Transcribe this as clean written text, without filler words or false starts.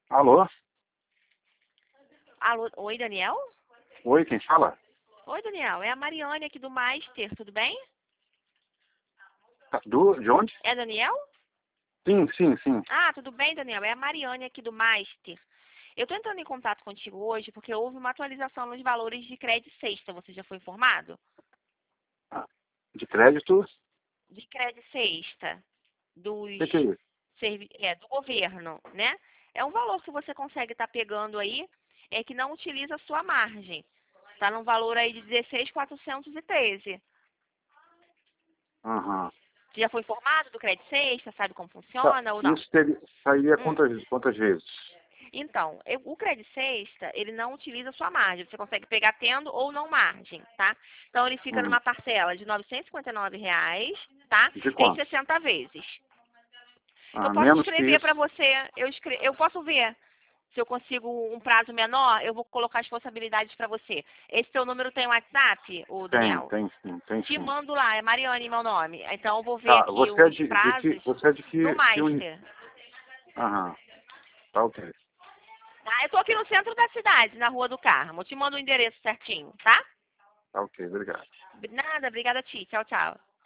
Alô? Alô, oi, Daniel? Oi, quem fala? Oi, Daniel. É a Mariane aqui do Master, tudo bem? De onde? É Daniel? Sim, sim, sim. Ah, tudo bem, Daniel. É a Mariane aqui do Master. Eu tô entrando em contato contigo hoje porque houve uma atualização nos valores de crédito sexta. Você já foi informado? Ah, de crédito? O De crédito sexta dos que é isso? do governo, né? É um valor que você consegue estar pegando aí, que não utiliza a sua margem. Está num valor aí de 16.413. Aham. Você já foi informado do crédito sexta? Sabe como Tá, funciona ou não? isso sairia Hum. quantas vezes? Então, o crédito sexta, ele não utiliza a sua margem. Você consegue pegar tendo ou não margem, tá? Então, ele fica Hum, numa parcela de R$ 959, tá? de Em quanto? 60 vezes. Eu Ah, posso menos que escrever isso? para você, eu posso ver se eu consigo um prazo menor, eu vou colocar as possibilidades para você. Esse teu número tem WhatsApp, o Daniel? Tem sim, tem Te sim. mando lá, é Mariane meu nome. Então, eu vou ver Tá, aqui você é os de que, prazos você é de no que Master. Aham, tá ok. Tá? Eu tô aqui no centro da cidade, na Rua do Carmo. Eu te mando o endereço certinho, tá? Tá ok, obrigado. Nada, obrigada a ti. Tchau, tchau.